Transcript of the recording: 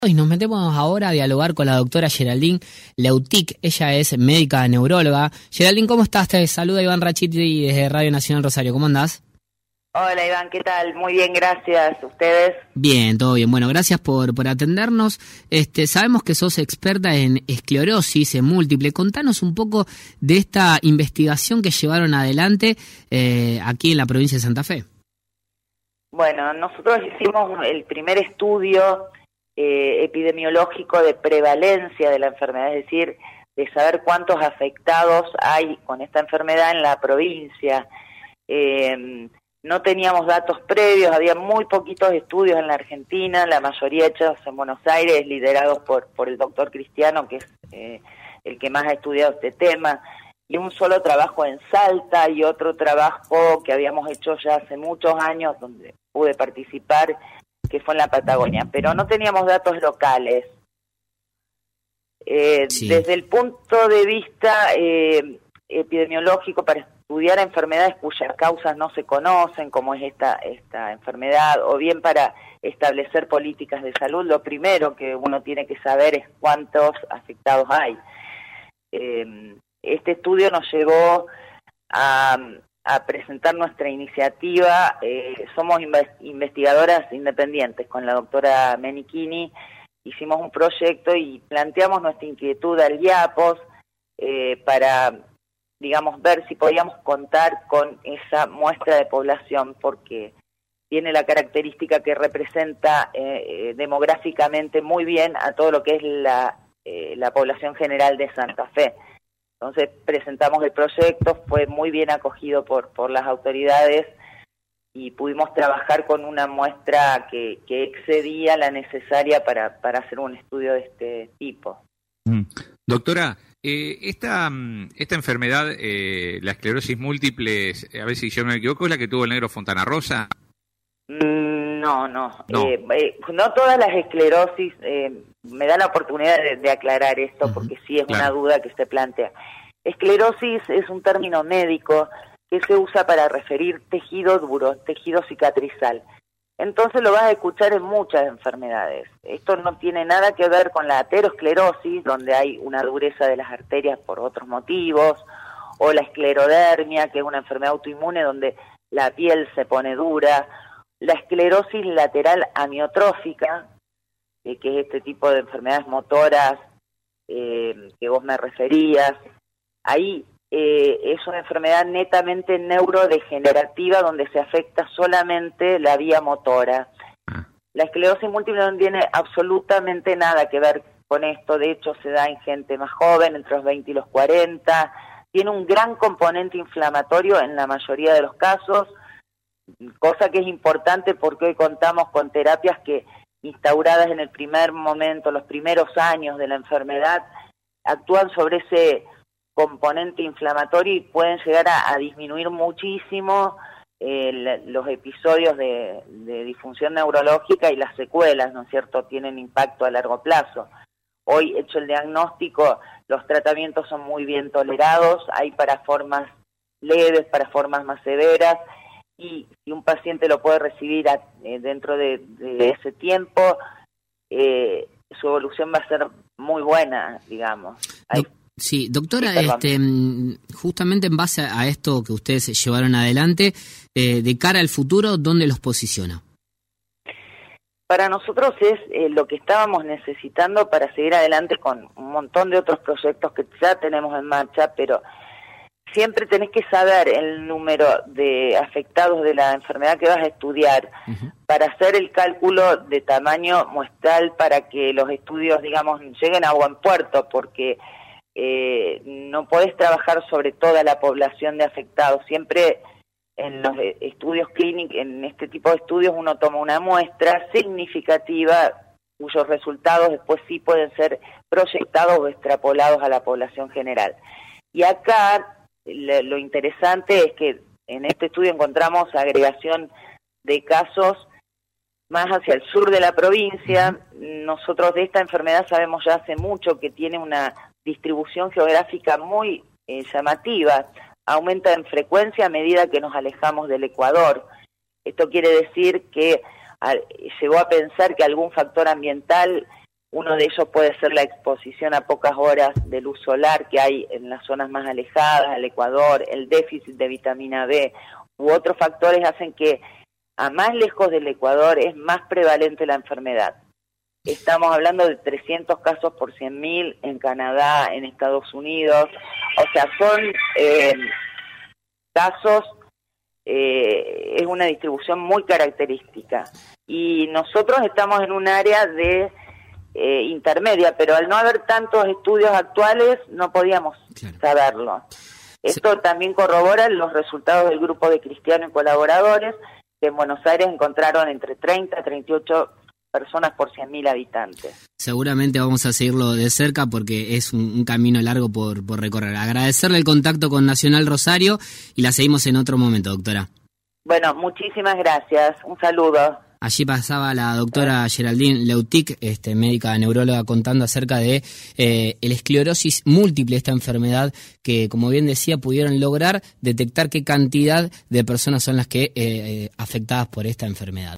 Y nos metemos ahora a dialogar con la doctora Geraldine Leutic. Ella es médica neuróloga. Geraldine, ¿cómo estás? Te saluda Iván Rachiti desde Radio Nacional Rosario. ¿Cómo andás? Hola Iván, ¿qué tal? Muy bien, gracias. ¿Ustedes? Bien, todo bien. Bueno, gracias por atendernos. Sabemos que sos experta en esclerosis múltiple. Contanos un poco de esta investigación que llevaron adelante aquí en la provincia de Santa Fe. Bueno, nosotros hicimos el primer estudio epidemiológico de prevalencia de la enfermedad, es decir, de saber cuántos afectados hay con esta enfermedad en la provincia. No teníamos datos previos, había muy poquitos estudios en la Argentina, la mayoría hechos en Buenos Aires, liderados por el doctor Cristiano, que es el que más ha estudiado este tema, y un solo trabajo en Salta y otro trabajo que habíamos hecho ya hace muchos años, donde pude participar, que fue en la Patagonia, pero no teníamos datos locales. Sí. Desde el punto de vista epidemiológico, para estudiar enfermedades cuyas causas no se conocen, como es esta enfermedad, o bien para establecer políticas de salud, lo primero que uno tiene que saber es cuántos afectados hay. Este estudio nos llevó a presentar nuestra iniciativa. Somos investigadoras independientes con la doctora Menichini. Hicimos un proyecto y planteamos nuestra inquietud al IAPOS para, digamos, ver si podíamos contar con esa muestra de población, porque tiene la característica que representa demográficamente muy bien a todo lo que es la población general de Santa Fe. Entonces presentamos el proyecto, fue muy bien acogido por las autoridades y pudimos trabajar con una muestra que excedía la necesaria para hacer un estudio de este tipo. Doctora, esta enfermedad, la esclerosis múltiple, a ver si yo no me equivoco, ¿es la que tuvo el negro Fontana Rosa? No. No todas las esclerosis, me da la oportunidad de aclarar esto, porque sí es una duda que se plantea. Esclerosis es un término médico que se usa para referir tejido duro, tejido cicatrizal. Entonces lo vas a escuchar en muchas enfermedades. Esto no tiene nada que ver con la aterosclerosis, donde hay una dureza de las arterias por otros motivos, o la esclerodermia, que es una enfermedad autoinmune donde la piel se pone dura, la esclerosis lateral amiotrófica, que es este tipo de enfermedades motoras que vos me referías. Ahí es una enfermedad netamente neurodegenerativa donde se afecta solamente la vía motora. La esclerosis múltiple no tiene absolutamente nada que ver con esto, de hecho se da en gente más joven, entre los 20 y los 40, tiene un gran componente inflamatorio en la mayoría de los casos, cosa que es importante porque hoy contamos con terapias que, instauradas en el primer momento, los primeros años de la enfermedad, actúan sobre ese componente inflamatorio y pueden llegar a disminuir muchísimo los episodios de disfunción neurológica y las secuelas, ¿no es cierto?, tienen impacto a largo plazo. Hoy, hecho el diagnóstico, los tratamientos son muy bien tolerados, hay para formas leves, para formas más severas, y si un paciente lo puede recibir dentro de ese tiempo, su evolución va a ser muy buena, digamos. Sí, doctora, justamente en base a esto que ustedes llevaron adelante, de cara al futuro, ¿dónde los posiciona? Para nosotros es lo que estábamos necesitando para seguir adelante con un montón de otros proyectos que ya tenemos en marcha, pero siempre tenés que saber el número de afectados de la enfermedad que vas a estudiar para hacer el cálculo de tamaño muestral para que los estudios, digamos, lleguen a buen puerto, porque no podés trabajar sobre toda la población de afectados. Siempre en los estudios clínicos, en este tipo de estudios, uno toma una muestra significativa cuyos resultados después sí pueden ser proyectados o extrapolados a la población general. Y acá lo interesante es que en este estudio encontramos agregación de casos más hacia el sur de la provincia. Nosotros de esta enfermedad sabemos ya hace mucho que tiene una distribución geográfica muy llamativa, aumenta en frecuencia a medida que nos alejamos del Ecuador. Esto quiere decir que llegó a pensar que algún factor ambiental Uno de ellos puede ser la exposición a pocas horas de luz solar que hay en las zonas más alejadas, el Ecuador, el déficit de vitamina B u otros factores hacen que a más lejos del Ecuador es más prevalente la enfermedad. Estamos hablando de 300 casos por 100.000 en Canadá, en Estados Unidos, o sea, son casos, es una distribución muy característica. Y nosotros estamos en un área de intermedia, pero al no haber tantos estudios actuales no podíamos saberlo. Esto también corrobora los resultados del grupo de Cristiano y colaboradores, que en Buenos Aires encontraron entre 30 y 38 personas por 100.000 habitantes. Seguramente vamos a seguirlo de cerca porque es un camino largo por recorrer. Agradecerle el contacto con Nacional Rosario y la seguimos en otro momento, doctora. Bueno, muchísimas gracias. Un saludo. Allí pasaba la doctora Geraldine Leutic, médica neuróloga, contando acerca de el esclerosis múltiple, esta enfermedad que, como bien decía, pudieron lograr detectar qué cantidad de personas son las que afectadas por esta enfermedad.